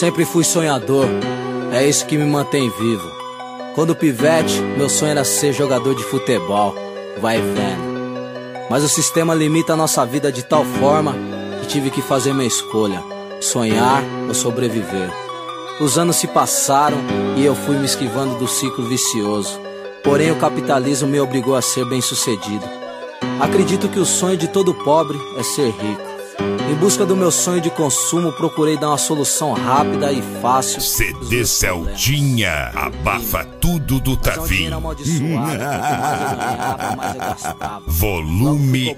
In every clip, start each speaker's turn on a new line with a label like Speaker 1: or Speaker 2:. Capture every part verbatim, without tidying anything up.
Speaker 1: sempre fui sonhador, é isso que me mantém vivo. Quando pivete, meu sonho era ser jogador de futebol, vai vendo. Mas o sistema limita a nossa vida de tal forma que tive que fazer minha escolha, sonhar ou sobreviver. Os anos se passaram e eu fui me esquivando do ciclo vicioso. Porém o capitalismo me obrigou a ser bem-sucedido. Acredito que o sonho de todo pobre é ser rico. Em busca do meu sonho de consumo, procurei dar uma solução rápida e fácil.
Speaker 2: C D Celdinha, abafa tudo do Tavim. Volume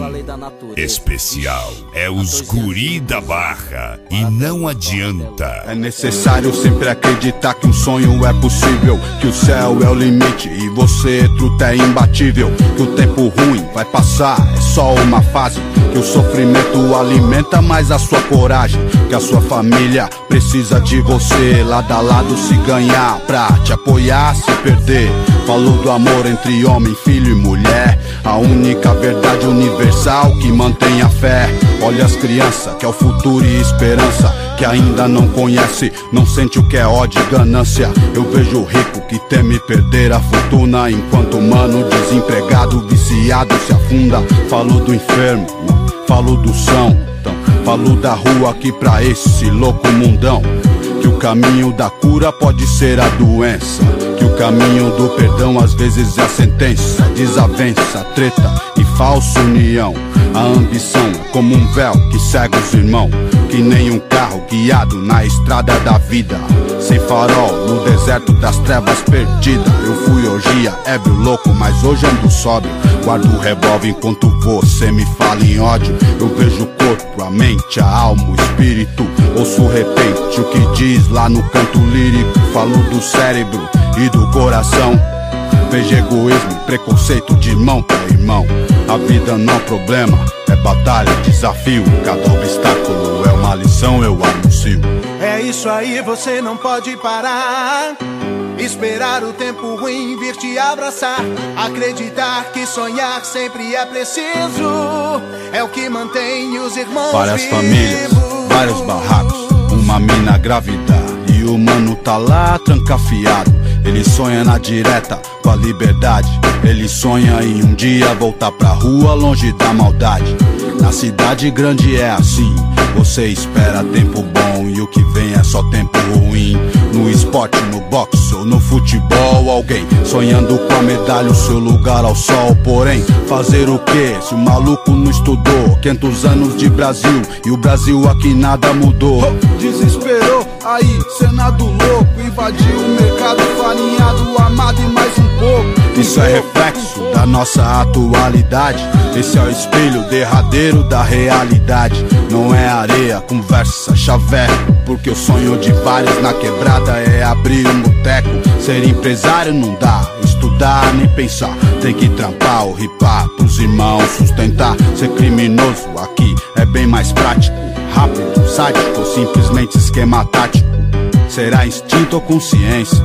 Speaker 2: um. Especial. É os guri da barra. E não adianta.
Speaker 3: É necessário sempre acreditar que um sonho é possível, que o céu é o limite e você, truta, é imbatível. Que o tempo ruim vai passar, é só uma fase. Que o sofrimento alimenta mais a sua coragem. Que a sua família precisa de você. Lado a lado se ganhar, pra te apoiar, se perder. Falou do amor entre homem, filho e mulher. A única verdade universal que mantém a fé. Olha as crianças, que é o futuro e esperança. Que ainda não conhece, não sente o que é ódio e ganância. Eu vejo o rico que teme perder a fortuna, enquanto o mano desempregado, viciado se afunda. Falou do enfermo, falou do são, então, falou da rua aqui pra esse louco mundão. Que o caminho da cura pode ser a doença. Que o caminho do perdão às vezes é a sentença. Desavença, treta e falsa união. A ambição é como um véu que cega os irmãos. Que nem um carro guiado na estrada da vida. Sem farol, no deserto das trevas perdida. Eu fui orgia, ébrio, louco, mas hoje ando sóbrio. Guardo o revólver enquanto você me fala em ódio. Eu vejo o corpo, a mente, a alma, o espírito. Ouço repente o que diz lá no canto lírico. Falo do cérebro e do coração. Vejo egoísmo e preconceito de irmão pra irmão. A vida não é problema, é batalha, desafio. Cada obstáculo é uma lição, eu anuncio.
Speaker 4: É isso aí, você não pode parar. Esperar o tempo ruim vir te abraçar. Acreditar que sonhar sempre é preciso. É o que mantém os irmãos
Speaker 3: Várias
Speaker 4: vivos.
Speaker 3: famílias, vários barracos, uma mina grávida e o mano tá lá trancafiado. Ele sonha na direta com a liberdade. Ele sonha em um dia voltar pra rua longe da maldade. Na cidade grande é assim. Você espera tempo bom e o que vem é só tempo ruim. No esporte, no boxe ou no futebol, alguém sonhando com a medalha, o seu lugar ao sol. Porém, fazer o que se o maluco não estudou? quinhentos anos de Brasil e o Brasil aqui nada mudou. Desesperou, aí Senado louco, invadiu o mercado farinhado, amado e mais um pouco. Isso é reflexo da nossa atualidade. Esse é o espelho derradeiro da realidade. Não é areia, conversa, chaveco. Porque o sonho de vários na quebrada é abrir um boteco. Ser empresário não dá, estudar nem pensar. Tem que trampar ou ripar pros irmãos sustentar. Ser criminoso aqui é bem mais prático. Rápido, sádico ou simplesmente esquema tático. Será instinto ou consciência?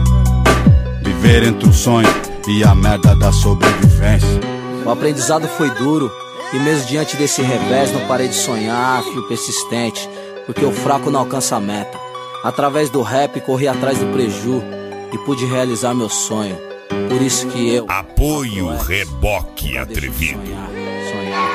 Speaker 3: Viver entre o sonho e a merda da sobrevivência.
Speaker 1: O aprendizado foi duro e mesmo diante desse revés não parei de sonhar, fio persistente, porque o fraco não alcança a meta. Através do rap corri atrás do preju e pude realizar meu sonho. Por isso que eu
Speaker 2: apoio Reboque Atrevido.
Speaker 1: Sonhar, sonhar.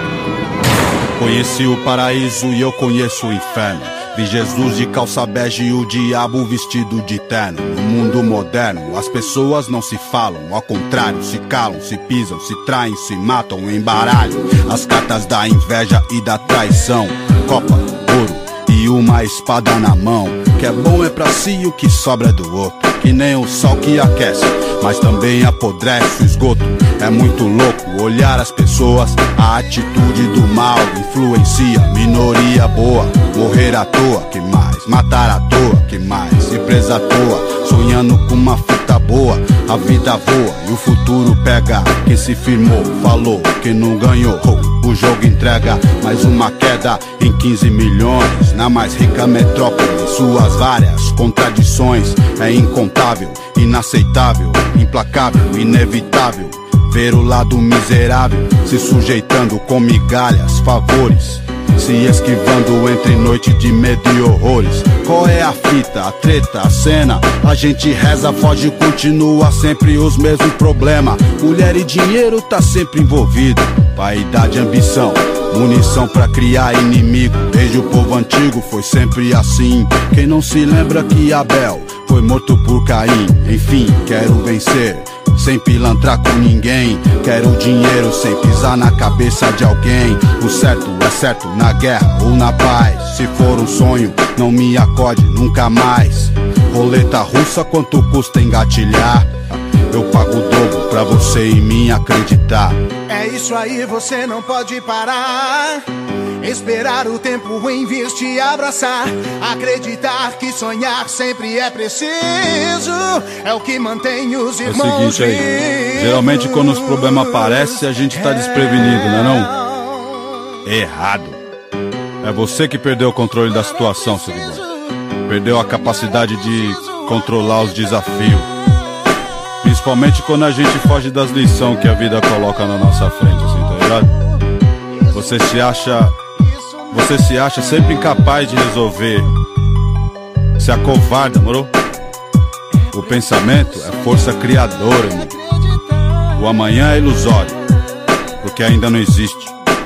Speaker 3: Conheci o paraíso e eu conheço o inferno. Vi Jesus de calça bege e o diabo vestido de terno. No mundo moderno, as pessoas não se falam. Ao contrário, se calam, se pisam, se traem, se matam, embaralham as cartas da inveja e da traição. Copa, ouro e uma espada na mão. O que é bom é pra si e o que sobra é do outro. Que nem o sol que aquece, mas também apodrece o esgoto. É muito louco olhar as pessoas. A atitude do mal influencia minoria boa. Morrer à toa, que mais? Matar à toa, que mais? Ir presa à toa, sonhando com uma fita boa. A vida voa e o futuro pega. Quem se firmou, falou que não ganhou. O jogo entrega mais uma queda em quinze milhões. Na mais rica metrópole, suas várias contradições. É incontável, inaceitável, implacável, inevitável ver o lado miserável se sujeitando com migalhas, favores, se esquivando entre noite de medo e horrores. Qual é a fita, a treta, a cena? A gente reza, foge e continua sempre os mesmos problemas. Mulher e dinheiro tá sempre envolvido, vaidade e ambição, munição pra criar inimigo. Desde o povo antigo foi sempre assim. Quem não se lembra que Abel foi morto por Caim? Enfim, quero vencer sem pilantrar com ninguém. Quero dinheiro sem pisar na cabeça de alguém. O certo é certo na guerra ou na paz. Se for um sonho, não me acorde nunca mais. Roleta russa, quanto custa engatilhar? Eu pago o dobro pra você em mim acreditar.
Speaker 4: É isso aí, você não pode parar. Esperar o tempo ruim vir te abraçar. Acreditar que sonhar sempre é preciso. É o que mantém os irmãos vivos.
Speaker 3: É o seguinte aí, geralmente quando os problemas aparecem a gente tá desprevenido, não é não? Errado. É você que perdeu o controle da situação, seguidor. Perdeu a capacidade de controlar os desafios. Principalmente quando a gente foge das lições que a vida coloca na nossa frente, assim, tá ligado? Você se acha... Você se acha sempre incapaz de resolver. Se acovarda, moro? O pensamento é força criadora, irmão. O amanhã é ilusório, porque ainda não existe.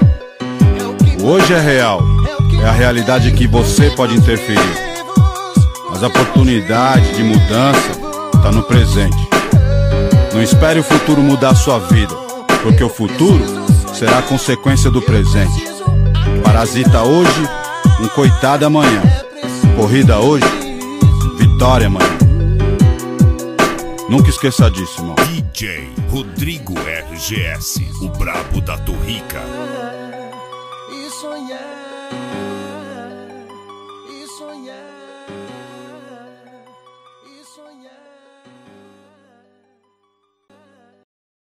Speaker 3: O hoje é real, é a realidade que você pode interferir. Mas a oportunidade de mudança tá no presente. Não espere o futuro mudar a sua vida, porque o futuro será a consequência do presente. Parasita hoje, um coitado amanhã. Corrida hoje, vitória amanhã. Nunca esqueça disso, irmão.
Speaker 2: D J Rodrigo R G S, o brabo da Torrica.
Speaker 4: E sonhar, e sonhar, e sonhar.